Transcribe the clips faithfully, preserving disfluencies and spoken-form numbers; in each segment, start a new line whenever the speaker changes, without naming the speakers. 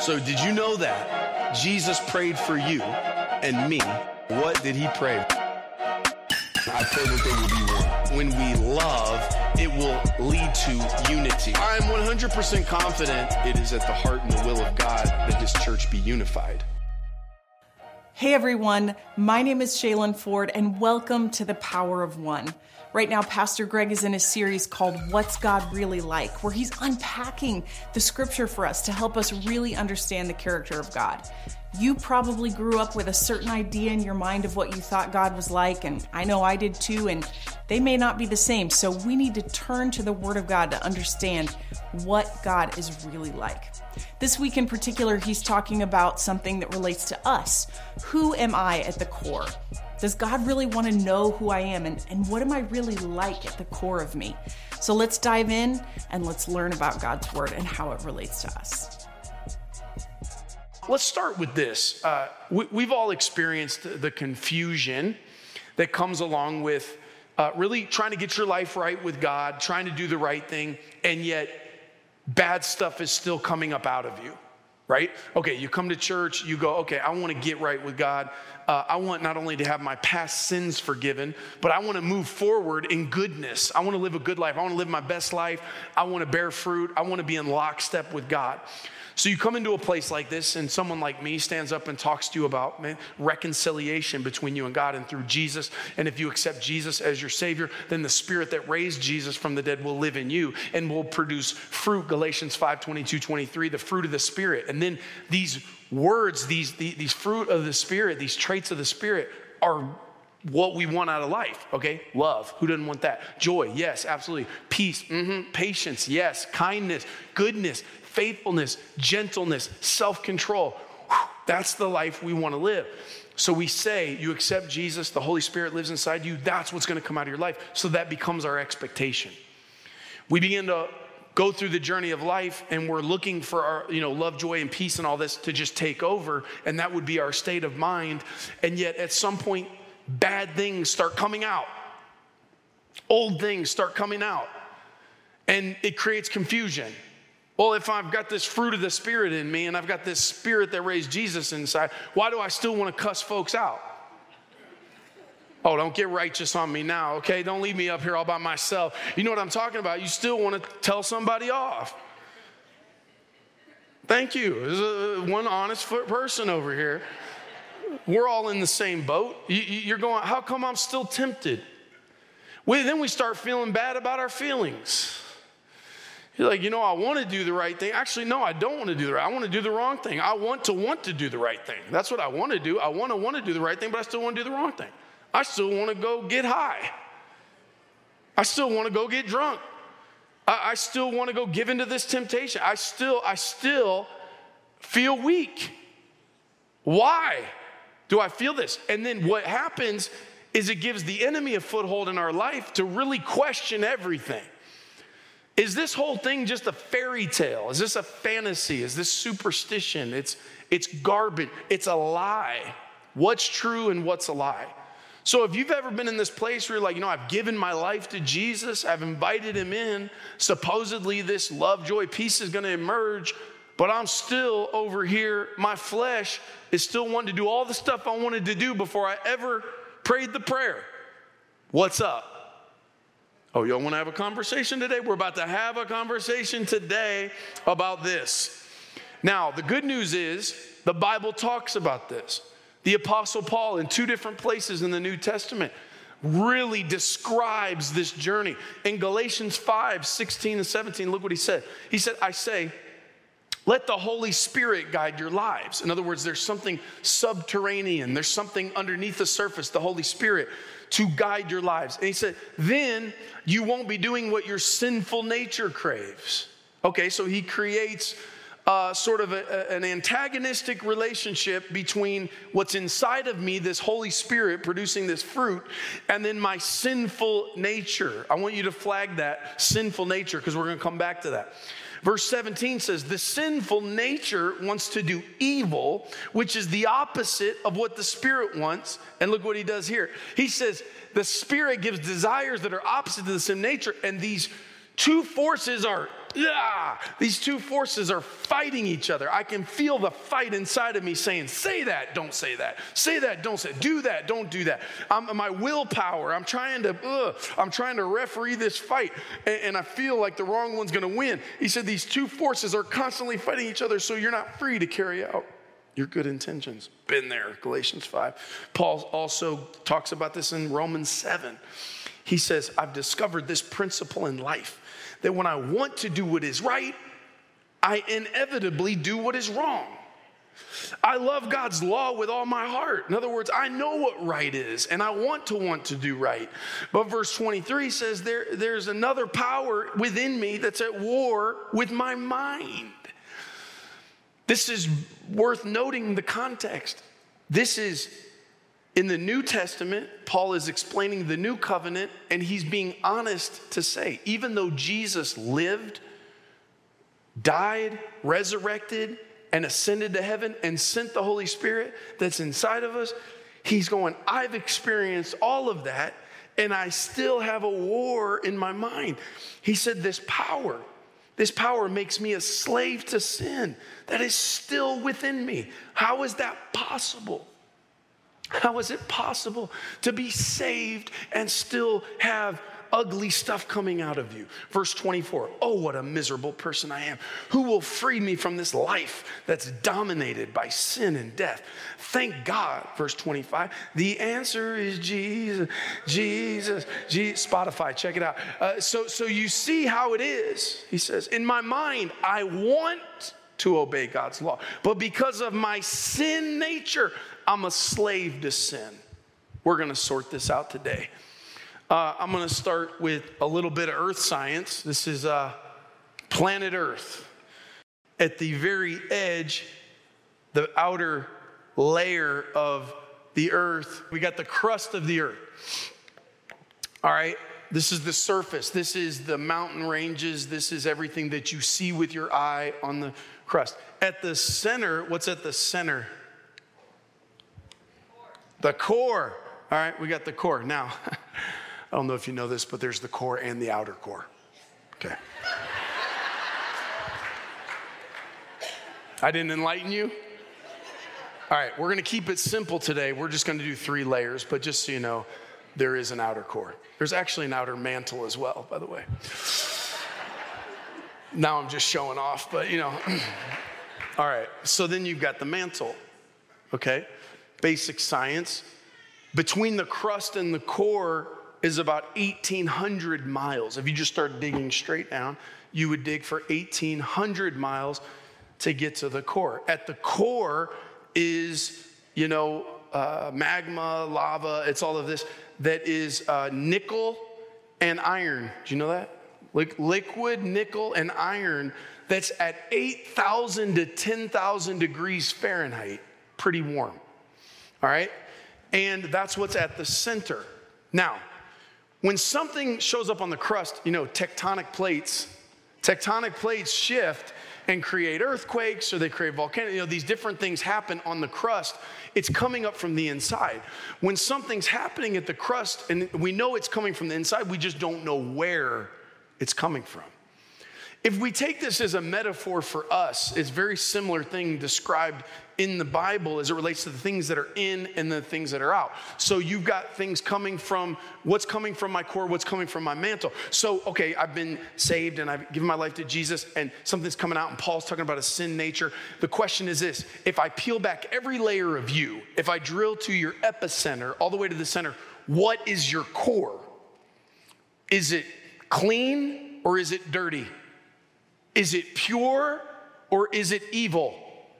So did you know that Jesus prayed for you and me? What did he pray? I pray that they will be one. When we love, it will lead to unity. I'm one hundred percent confident it is at the heart and the will of God that his church be unified.
Hey everyone, my name is Shaylin Ford and welcome to The Power of One. Right now, Pastor Greg is in a series called What's God Really Like, where he's unpacking the scripture for us to help us really understand the character of God. You probably grew up with a certain idea in your mind of what you thought God was like, and I know I did too, and they may not be the same. So we need to turn to the Word of God to understand what God is really like. This week in particular, he's talking about something that relates to us. Who am I at the core? Does God really want to know who I am, and, and what am I really like at the core of me? So let's dive in and let's learn about God's Word and how it relates to us.
Let's start with this. Uh, we, we've all experienced the confusion that comes along with uh, really trying to get your life right with God, trying to do the right thing, and yet bad stuff is still coming up out of you, right? Okay, you come to church, you go, okay, I want to get right with God. Uh, I want not only to have my past sins forgiven, but I want to move forward in goodness. I want to live a good life. I want to live my best life. I want to bear fruit. I want to be in lockstep with God. So you come into a place like this and someone like me stands up and talks to you about man, reconciliation between you and God and through Jesus. And if you accept Jesus as your Savior, then the Spirit that raised Jesus from the dead will live in you and will produce fruit, Galatians five, twenty-two, twenty-three, the fruit of the Spirit. And then these words, these, these, these fruit of the Spirit, these traits of the Spirit are what we want out of life, okay? Love, who doesn't want that? Joy, yes, absolutely. Peace, mm-hmm. Patience, yes. Kindness, goodness, faithfulness, gentleness, self-control. Whew, that's the life we want to live. So we say, you accept Jesus, the Holy Spirit lives inside you, that's what's going to come out of your life. So that becomes our expectation. We begin to go through the journey of life and we're looking for our, you know, love, joy, and peace and all this to just take over. And that would be our state of mind. And yet at some point, bad things start coming out. Old things start coming out. And it creates confusion. Well, if I've got this fruit of the Spirit in me and I've got this Spirit that raised Jesus inside, why do I still want to cuss folks out? Oh, don't get righteous on me now, okay? Don't leave me up here all by myself. You know what I'm talking about? You still want to tell somebody off. Thank you. There's a, one honest person over here. We're all in the same boat. You, you're going, how come I'm still tempted? Well, then we start feeling bad about our feelings. You're like, you know, I want to do the right thing. Actually, no, I don't want to do the right. I want to do the wrong thing. I want to want to do the right thing. That's what I want to do. I want to want to do the right thing, but I still want to do the wrong thing. I still want to go get high. I still want to go get drunk. I, I still want to go give into this temptation. I still, I still feel weak. Why do I feel this? And then what happens is it gives the enemy a foothold in our life to really question everything. Is this whole thing just a fairy tale? Is this a fantasy? Is this superstition? It's, it's garbage. It's a lie. What's true and what's a lie? So if you've ever been in this place where you're like, you know, I've given my life to Jesus, I've invited him in, supposedly this love, joy, peace is going to emerge, but I'm still over here, my flesh is still wanting to do all the stuff I wanted to do before I ever prayed the prayer. What's up? Oh, y'all want to have a conversation today? We're about to have a conversation today about this. Now, the good news is the Bible talks about this. The Apostle Paul in two different places in the New Testament really describes this journey. In Galatians five, sixteen and seventeen, look what he said. He said, I say, let the Holy Spirit guide your lives. In other words, there's something subterranean. There's something underneath the surface, the Holy Spirit, to guide your lives. And he said, then you won't be doing what your sinful nature craves. Okay, so he creates uh, sort of a, a, an antagonistic relationship between what's inside of me, this Holy Spirit producing this fruit, and then my sinful nature. I want you to flag that, sinful nature, because we're going to come back to that. Verse seventeen says, the sinful nature wants to do evil, which is the opposite of what the Spirit wants. And look what he does here. He says, the Spirit gives desires that are opposite to the sin nature, and these two forces are, ah, these two forces are fighting each other. I can feel the fight inside of me saying, say that, don't say that. Say that, don't say it. Do that, don't do that. I'm, my willpower, I'm trying to, ugh, I'm trying to referee this fight, and, and I feel like the wrong one's going to win. He said these two forces are constantly fighting each other, so you're not free to carry out your good intentions. Been there, Galatians five. Paul also talks about this in Romans seven. He says, I've discovered this principle in life, that when I want to do what is right, I inevitably do what is wrong. I love God's law with all my heart. In other words, I know what right is, and I want to want to do right. But verse twenty-three says there, there's another power within me that's at war with my mind. This is worth noting the context. This is in the New Testament. Paul is explaining the new covenant, and he's being honest to say, even though Jesus lived, died, resurrected, and ascended to heaven and sent the Holy Spirit that's inside of us, he's going, I've experienced all of that, and I still have a war in my mind. He said this power, this power makes me a slave to sin that is still within me. How is that possible? How is it possible to be saved and still have ugly stuff coming out of you? Verse twenty-four, oh, what a miserable person I am. Who will free me from this life that's dominated by sin and death? Thank God, verse twenty-five, the answer is Jesus, Jesus, Jesus. Spotify, check it out. Uh, so, so you see how it is. He says, in my mind, I want to obey God's law, but because of my sin nature, I'm a slave to sin. We're going to sort this out today. Uh, I'm going to start with a little bit of earth science. This is uh, planet Earth. At the very edge, the outer layer of the earth, we got the crust of the earth. All right, this is the surface. This is the mountain ranges. This is everything that you see with your eye on the crust. At the center, what's at the center? The core. All right, we got the core. Now, I don't know if you know this, but there's the core and the outer core. Okay. I didn't enlighten you? All right, we're going to keep it simple today. We're just going to do three layers, but just so you know, there is an outer core. There's actually an outer mantle as well, by the way. Now I'm just showing off, but you know. All right, so then you've got the mantle, okay? Basic science. Between the crust and the core is about eighteen hundred miles. If you just start digging straight down, you would dig for eighteen hundred miles to get to the core. At the core is, you know, uh, magma, lava, it's all of this that is uh, nickel and iron. Do you know that? Like liquid nickel and iron that's at eight thousand to ten thousand degrees Fahrenheit. Pretty warm. All right? And that's what's at the center. Now, when something shows up on the crust, you know, tectonic plates, tectonic plates shift and create earthquakes, or they create volcanoes. You know, these different things happen on the crust. It's coming up from the inside. When something's happening at the crust, and we know it's coming from the inside, we just don't know where it's coming from. If we take this as a metaphor for us, it's a very similar thing described in the Bible as it relates to the things that are in and the things that are out. So you've got things coming from, what's coming from my core, what's coming from my mantle. So, okay, I've been saved and I've given my life to Jesus and something's coming out and Paul's talking about a sin nature. The question is this, if I peel back every layer of you, if I drill to your epicenter all the way to the center, what is your core? Is it clean or is it dirty? Is it pure or is it evil?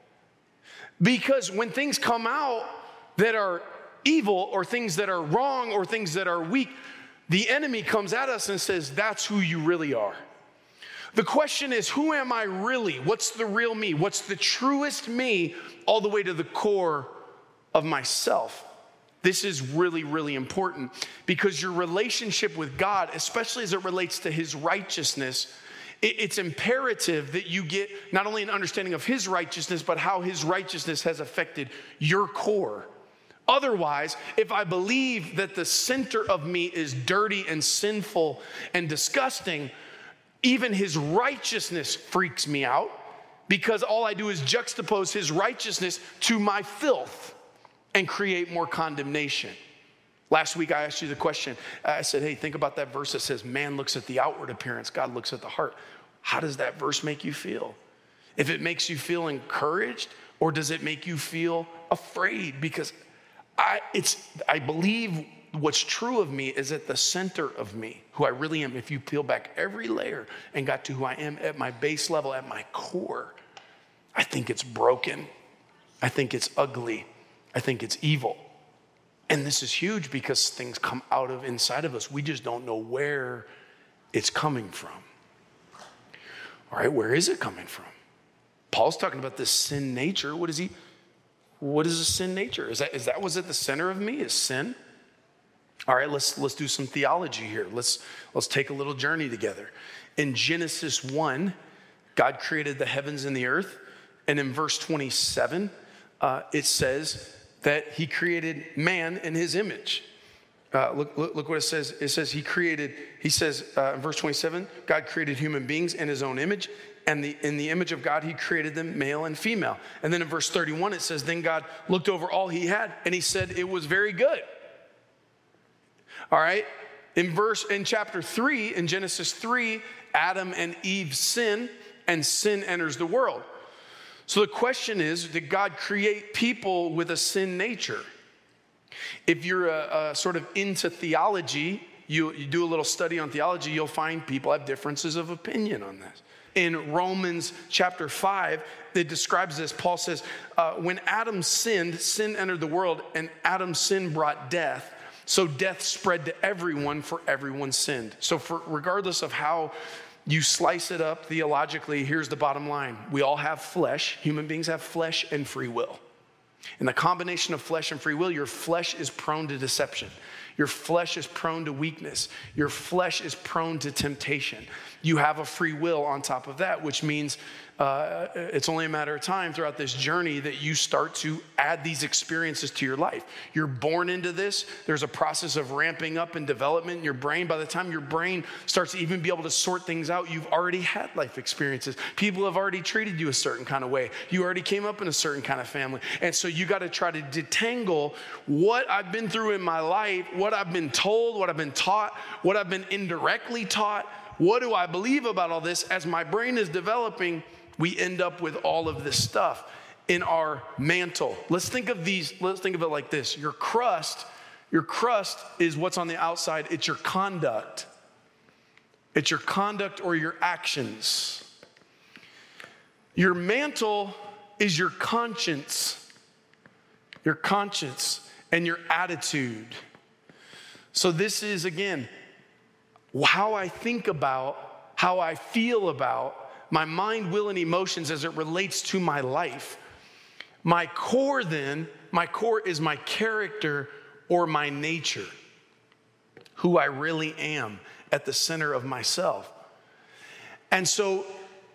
Because when things come out that are evil or things that are wrong or things that are weak, the enemy comes at us and says, that's who you really are. The question is, who am I really? What's the real me? What's the truest me all the way to the core of myself? This is really, really important because your relationship with God, especially as it relates to his righteousness, it's imperative that you get not only an understanding of his righteousness, but how his righteousness has affected your core. Otherwise, if I believe that the center of me is dirty and sinful and disgusting, Even his righteousness freaks me out because all I do is juxtapose his righteousness to my filth and create more condemnation. Last week, I asked you the question. I said, hey, think about that verse that says, man looks at the outward appearance, God looks at the heart. How does that verse make you feel? If it makes you feel encouraged, or does it make you feel afraid? Because I, it's, I believe what's true of me is at the center of me, who I really am. If you peel back every layer and got to who I am at my base level, at my core, I think it's broken. I think it's ugly. I think it's evil. And this is huge because things come out of inside of us. We just don't know where it's coming from. All right, where is it coming from? Paul's talking about this sin nature. What is he? What is a sin nature? Is that, is that what's at the center of me? Is sin? All right, let's let's do some theology here. Let's let's take a little journey together. In Genesis one, God created the heavens and the earth. And in verse twenty-seven, uh, it says that he created man in his image. Uh, look, look, look what it says. It says he created, he says uh, in verse twenty-seven, God created human beings in his own image. And the, in the image of God, he created them male and female. And then in verse thirty-one, it says, then God looked over all he had and he said, it was very good. All right. In verse, in chapter three, in Genesis three, Adam and Eve sin and sin enters the world. So the question is, did God create people with a sin nature? If you're a, a sort of into theology, you, you do a little study on theology, you'll find people have differences of opinion on this. In Romans chapter five, it describes this. Paul says, uh, when Adam sinned, sin entered the world, and Adam's sin brought death. So death spread to everyone, for everyone sinned. So for regardless of how you slice it up theologically, here's the bottom line. We all have flesh. Human beings have flesh and free will. In the combination of flesh and free will, your flesh is prone to deception. Your flesh is prone to weakness. Your flesh is prone to temptation. You have a free will on top of that, which means uh, it's only a matter of time throughout this journey that you start to add these experiences to your life. You're born into this. There's a process of ramping up and development in your brain. By the time your brain starts to even be able to sort things out, you've already had life experiences. People have already treated you a certain kind of way. You already came up in a certain kind of family. And so you got to try to detangle what I've been through in my life, what I've been told, what I've been taught, what I've been indirectly taught. What do I believe about all this? As my brain is developing, we end up with all of this stuff in our mantle. Let's think of these, let's think of it like this. Your crust, your crust is what's on the outside. It's your conduct. It's your conduct or your actions. Your mantle is your conscience. Your conscience and your attitude. So this is, again, how I think about, how I feel about my mind, will, and emotions as it relates to my life. My core then, my core is my character or my nature, who I really am at the center of myself. And so,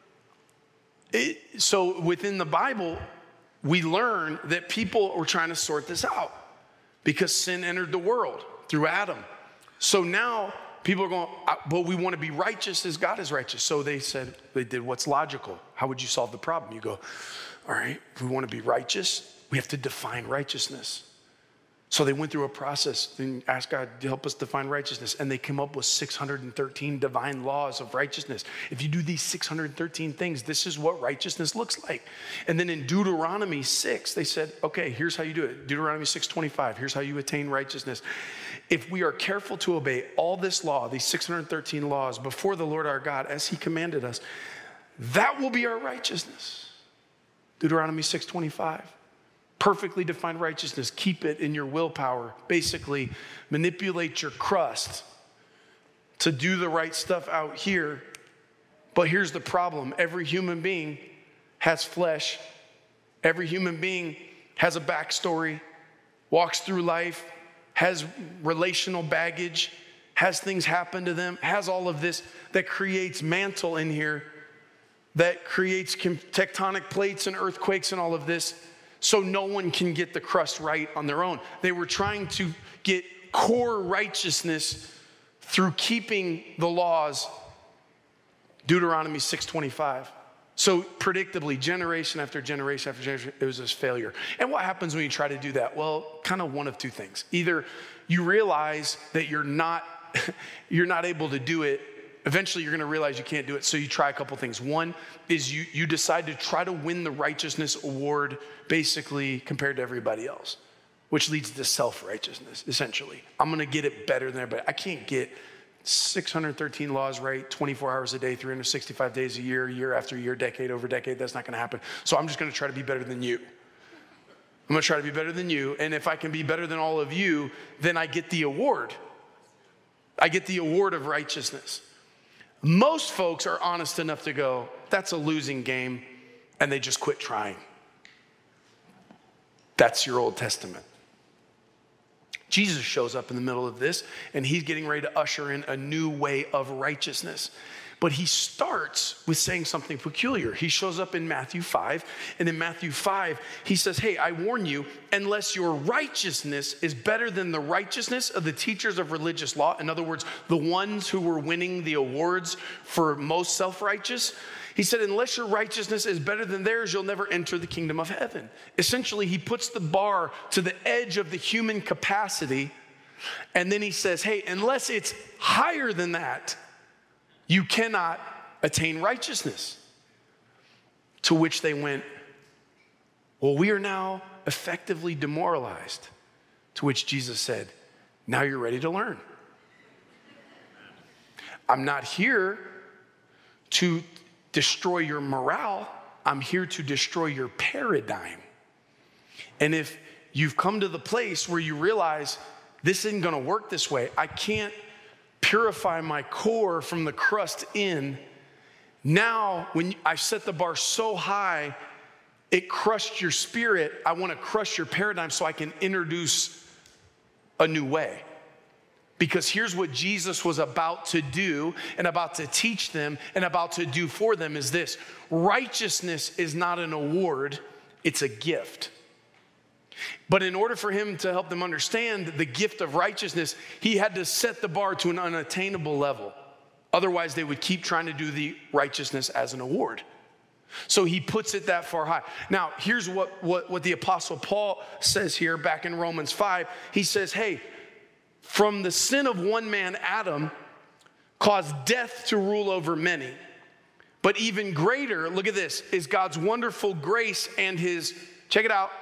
it, so within the Bible, we learn that people were trying to sort this out because sin entered the world through Adam. So now, people are going, but we want to be righteous as God is righteous. So they said, they did what's logical. How would you solve the problem? You go, all right, if we want to be righteous, we have to define righteousness. So they went through a process and asked God to help us define righteousness. And they came up with six hundred thirteen divine laws of righteousness. If you do these six hundred thirteen things, this is what righteousness looks like. And then in Deuteronomy six, they said, okay, here's how you do it. Deuteronomy six twenty-five, here's how you attain righteousness. If we are careful to obey all this law, these six hundred thirteen laws before the Lord our God, as he commanded us, that will be our righteousness. Deuteronomy six twenty-five. Perfectly defined righteousness. Keep it in your willpower. Basically, manipulate your crust to do the right stuff out here. But here's the problem. Every human being has flesh. Every human being has a backstory, walks through life, has relational baggage, has things happen to them, has all of this that creates mantle in here, that creates tectonic plates and earthquakes and all of this. So no one can get the crust right on their own. They were trying to get core righteousness through keeping the laws Deuteronomy six twenty-five. So predictably, generation after generation after generation, it was this failure. And what happens when you try to do that? Well, kind of one of two things. Either you realize that you're not, you're not able to do it. Eventually, you're going to realize you can't do it, so you try a couple things. One is you, you decide to try to win the righteousness award, basically, compared to everybody else, which leads to self-righteousness, essentially. I'm going to get it better than everybody. I can't get six hundred thirteen laws right, twenty-four hours a day, three hundred sixty-five days a year, year after year, decade over decade. That's not going to happen. So I'm just going to try to be better than you. I'm going to try to be better than you. And if I can be better than all of you, then I get the award. I get the award of righteousness. Most folks are honest enough to go, that's a losing game, and they just quit trying. That's your Old Testament. Jesus shows up in the middle of this, and he's getting ready to usher in a new way of righteousness. But he starts with saying something peculiar. He shows up in Matthew five, and in Matthew five, he says, hey, I warn you, unless your righteousness is better than the righteousness of the teachers of religious law, in other words, the ones who were winning the awards for most self-righteous, he said, unless your righteousness is better than theirs, you'll never enter the kingdom of heaven. Essentially, he puts the bar to the edge of the human capacity, and then he says, hey, unless it's higher than that, you cannot attain righteousness. To which they went, well, we are now effectively demoralized. To which Jesus said, now you're ready to learn. I'm not here to destroy your morale. I'm here to destroy your paradigm. And if you've come to the place where you realize this isn't going to work this way, I can't purify my core from the crust in. Now, when I've set the bar so high, it crushed your spirit. I want to crush your paradigm so I can introduce a new way. Because here's what Jesus was about to do and about to teach them and about to do for them is this. Righteousness is not an award, it's a gift. But in order for him to help them understand the gift of righteousness, he had to set the bar to an unattainable level. Otherwise, they would keep trying to do the righteousness as an award. So he puts it that far high. Now, here's what, what, what the Apostle Paul says here back in Romans five. He says, hey, from the sin of one man, Adam, caused death to rule over many. But even greater, look at this, is God's wonderful grace and his, check it out,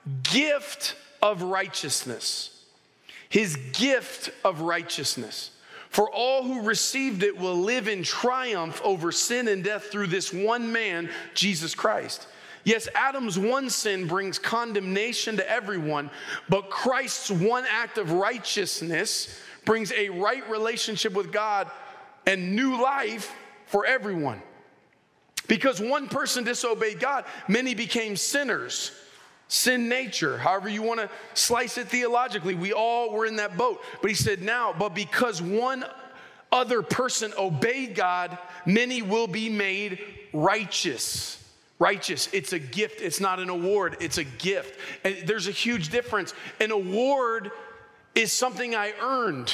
gift of righteousness. His gift of righteousness. For all who received it will live in triumph over sin and death through this one man, Jesus Christ. Yes, Adam's one sin brings condemnation to everyone, but Christ's one act of righteousness brings a right relationship with God and new life for everyone. Because one person disobeyed God, many became sinners. Sin nature, however you want to slice it theologically, we all were in that boat. But he said now, but because one other person obeyed God, many will be made righteous. Righteous, it's a gift, it's not an award, it's a gift. And there's a huge difference. An award is something I earned.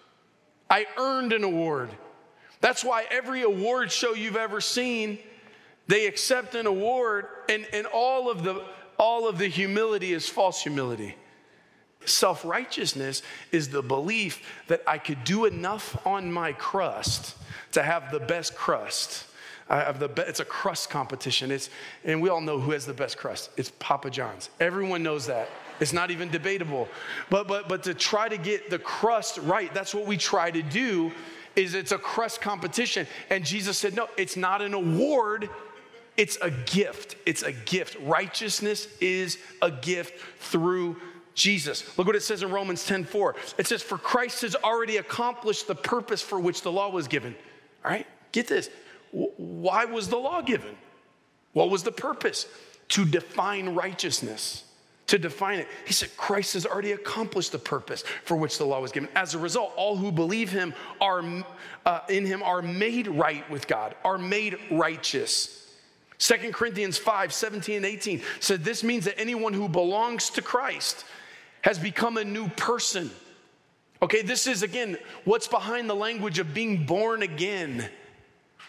I earned an award. That's why every award show you've ever seen, they accept an award, and, and all of the all of the humility is false humility. Self-righteousness is the belief that I could do enough on my crust to have the best crust. I have the be- it's a crust competition. It's, and we all know who has the best crust. It's Papa John's. Everyone knows that. It's not even debatable. But but but to try to get the crust right, that's what we try to do, is it's a crust competition. And Jesus said, no, it's not an award. It's a gift. It's a gift. Righteousness is a gift through Jesus. Look what it says in Romans ten four. It says, for Christ has already accomplished the purpose for which the law was given. All right, get this. Why was the law given? What was the purpose? To define righteousness. To define it. He said Christ has already accomplished the purpose for which the law was given. As a result, all who believe him are uh, in him are made right with God, are made righteous. Second Corinthians five, seventeen and eighteen said this means that anyone who belongs to Christ has become a new person. Okay, this is again what's behind the language of being born again.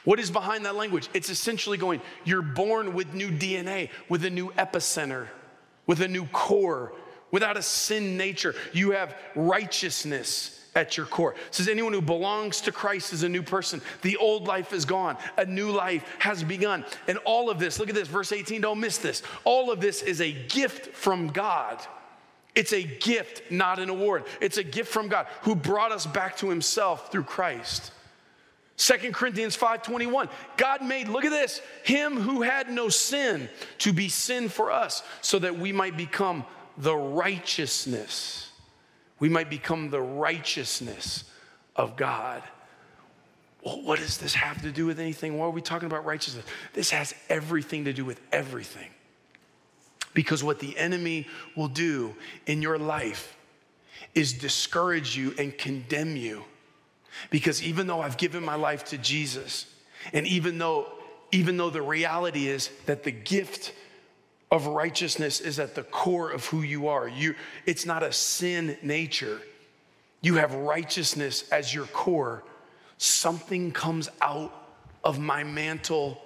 What is behind that language? It's essentially going, you're born with new D N A, with a new epicenter, with a new core, without a sin nature. You have righteousness at your core. It says anyone who belongs to Christ is a new person. The old life is gone. A new life has begun. And all of this, look at this, verse eighteen, don't miss this. All of this is a gift from God. It's a gift, not an award. It's a gift from God who brought us back to himself through Christ. Second Corinthians five twenty-one, God made, look at this, him who had no sin to be sin for us so that we might become the righteousness. We might become the righteousness of God. Well, what does this have to do with anything? Why are we talking about righteousness? This has everything to do with everything. Because what the enemy will do in your life is discourage you and condemn you. Because even though I've given my life to Jesus, and even though, even though the reality is that the gift of righteousness is at the core of who you are, you, it's not a sin nature. You have righteousness as your core. Something comes out of my mantle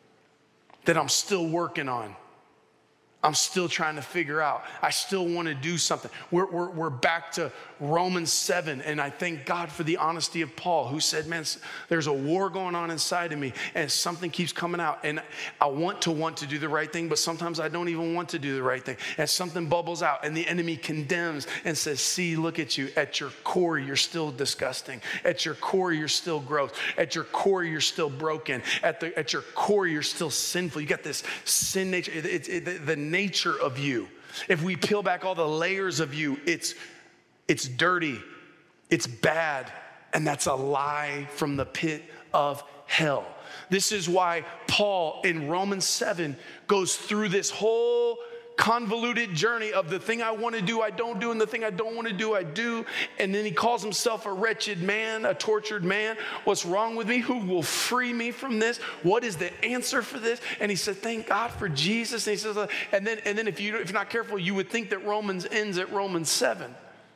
that I'm still working on. I'm still trying to figure out. I still want to do something. We're, we're, we're back to Romans seven, and I thank God for the honesty of Paul, who said, man, there's a war going on inside of me, and something keeps coming out, and I want to want to do the right thing, but sometimes I don't even want to do the right thing, and something bubbles out, and the enemy condemns and says, see, look at you. At your core, you're still disgusting. At your core, you're still gross. At your core, you're still broken. At, the, at your core, you're still sinful. You got this sin nature. It, it, it, the, the nature of you. If we peel back all the layers of you, it's it's dirty, it's bad, and that's a lie from the pit of hell. This is why Paul in Romans seven goes through this whole convoluted journey of the thing I want to do, I don't do, and the thing I don't want to do, I do. And then he calls himself a wretched man, a tortured man. What's wrong with me? Who will free me from this? What is the answer for this? And he said, thank God for Jesus. And he says, and then, and then if, you, if you're not careful, you would think that Romans ends at Romans seven.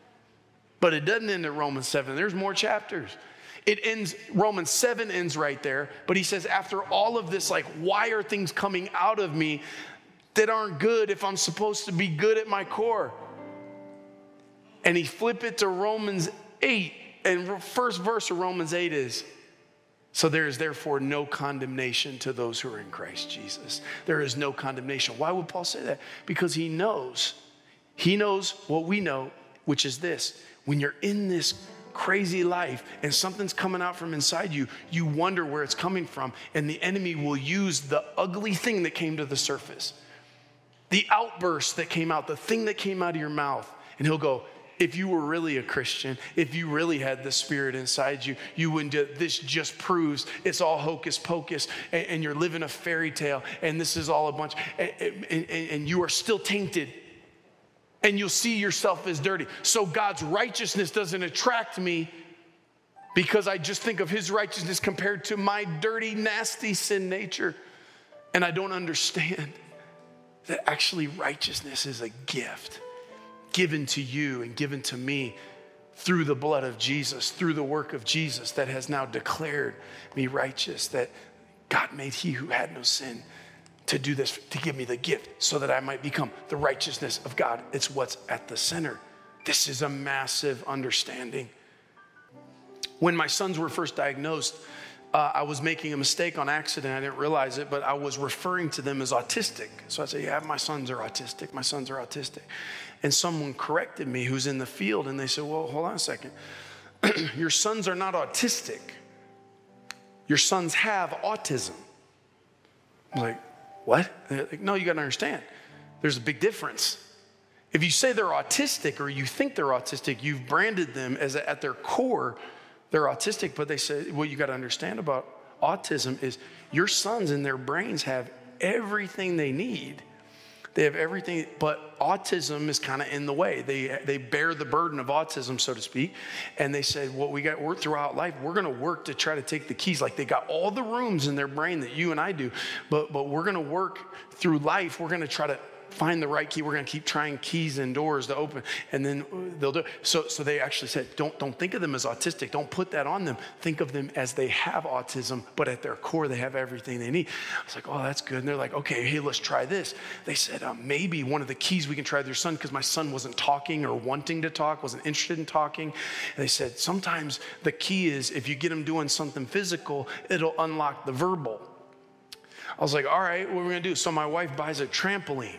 But it doesn't end at Romans seven. There's more chapters. It ends, Romans seven ends right there. But he says, after all of this, like, why are things coming out of me that aren't good if I'm supposed to be good at my core? And he flip it to Romans eight, and first verse of Romans eight is, so there is therefore no condemnation to those who are in Christ Jesus. There is no condemnation. Why would Paul say that? Because he knows, he knows what we know, which is this: when you're in this crazy life and something's coming out from inside you, you wonder where it's coming from, and the enemy will use the ugly thing that came to the surface, the outburst that came out, the thing that came out of your mouth. And he'll go, if you were really a Christian, if you really had the Spirit inside you, you wouldn't do it. This just proves it's all hocus pocus, and, and you're living a fairy tale, and this is all a bunch, and, and, and you are still tainted, and you'll see yourself as dirty. So God's righteousness doesn't attract me because I just think of his righteousness compared to my dirty, nasty sin nature. And I don't understand that actually righteousness is a gift given to you and given to me through the blood of Jesus, through the work of Jesus that has now declared me righteous, that God made he who had no sin to do this, to give me the gift so that I might become the righteousness of God. It's what's at the center. This is a massive understanding. When my sons were first diagnosed, Uh, I was making a mistake on accident. I didn't realize it, but I was referring to them as autistic. So I said, yeah, my sons are autistic. My sons are autistic. And someone corrected me who's in the field, and they said, well, hold on a second. Your sons are not autistic. Your sons have autism. I was like, what? Like, no, you got to understand. There's a big difference. If you say they're autistic or you think they're autistic, you've branded them as a, at their core, they're autistic. But they say, what you got to understand about autism is your sons in their brains have everything they need. They have everything, but autism is kind of in the way. They they bear the burden of autism, so to speak. And they said, well, we got work throughout life. We're going to work to try to take the keys. Like they got all the rooms in their brain that you and I do, but but we're going to work through life. We're going to try to find the right key. We're going to keep trying keys and doors to open, and then they'll do it. So, so they actually said, don't, don't think of them as autistic. Don't put that on them. Think of them as they have autism, but at their core, they have everything they need. I was like, oh, that's good. And they're like, okay, hey, let's try this. They said, uh, maybe one of the keys we can try with your son, because my son wasn't talking or wanting to talk, wasn't interested in talking. And they said, sometimes the key is if you get him doing something physical, it'll unlock the verbal. I was like, all right, what are we going to do? So my wife buys a trampoline.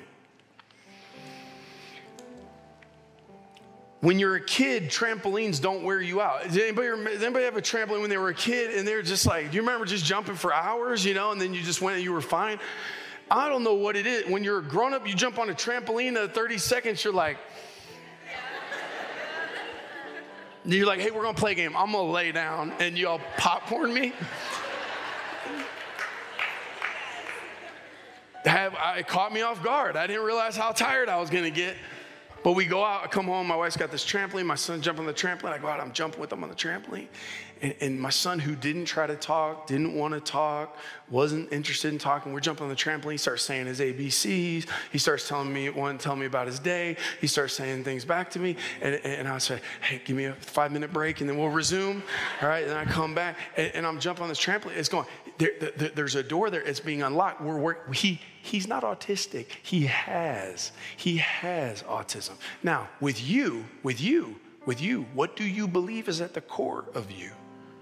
When you're a kid, trampolines don't wear you out. Did anybody, did anybody have a trampoline when they were a kid and they were just like, do you remember just jumping for hours, you know, and then you just went and you were fine? I don't know what it is. When you're a grown up, you jump on a trampoline at thirty seconds, you're like, you're like, hey, we're going to play a game. I'm going to lay down and y'all popcorn me. Have, it caught me off guard. I didn't realize how tired I was going to get. But we go out, I come home, my wife's got this trampoline, my son jump on the trampoline, I go out, I'm jumping with him on the trampoline. And, and my son, who didn't try to talk, didn't want to talk, wasn't interested in talking, we're jumping on the trampoline, he starts saying his A B Cs, he starts telling me, wanting to tell me about his day, he starts saying things back to me, and, and I say, hey, give me a five minute break, and then we'll resume, all right, and I come back, and, and I'm jumping on this trampoline, it's going, there, there, there's a door there, it's being unlocked, we're working, he, he's not autistic, he has, he has autism. Now, with you, with you, with you, what do you believe is at the core of you?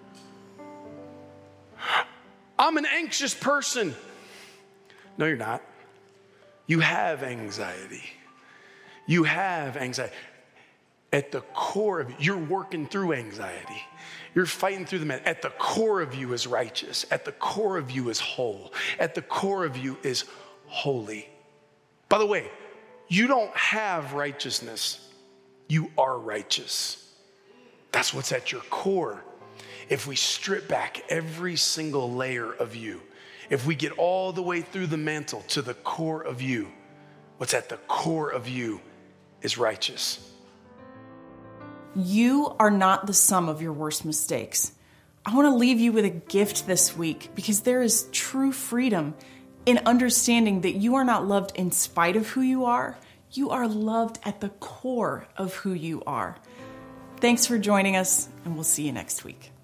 I'm an anxious person. No, you're not. You have anxiety. You have anxiety. At the core of you, you're working through anxiety. You're fighting through the man. At the core of you is righteous. At the core of you is whole. At the core of you is holy. By the way, you don't have righteousness. You are righteous. That's what's at your core. If we strip back every single layer of you, if we get all the way through the mantle to the core of you, what's at the core of you is righteous.
You are not the sum of your worst mistakes. I want to leave you with a gift this week because there is true freedom in understanding that you are not loved in spite of who you are. You are loved at the core of who you are. Thanks for joining us, and we'll see you next week.